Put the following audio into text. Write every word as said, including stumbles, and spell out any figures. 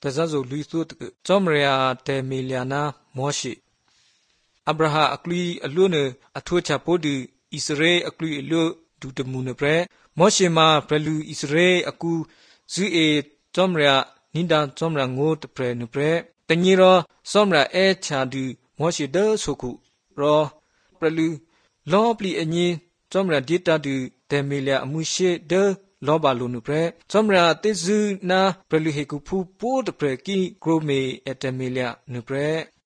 တဇဇိုလူသုတကဇောမရယာတေမီလျာနာမောရှိအဗြဟအကလီအလွနအထွချပိုဒီဣစရေအကလီအလွဒူတမူနပရမောရှိမာပရလူဣစရေအကူဇူအေဇောမရနိဒာဇောမရငိုတပရနပရတညီရောဇောမရအဲချာဒူမောရှိဒဆုခုရောပရလူလောပလီအညင်းဇောမရဒေတာဒူတေမီလျာအမှုရှိဒလောဘလိုနုပရဇောမရာတေဇူနာပရလူဟေကူဖူပိုးတပရကီဂရိုမေအတမီလျာနုပရ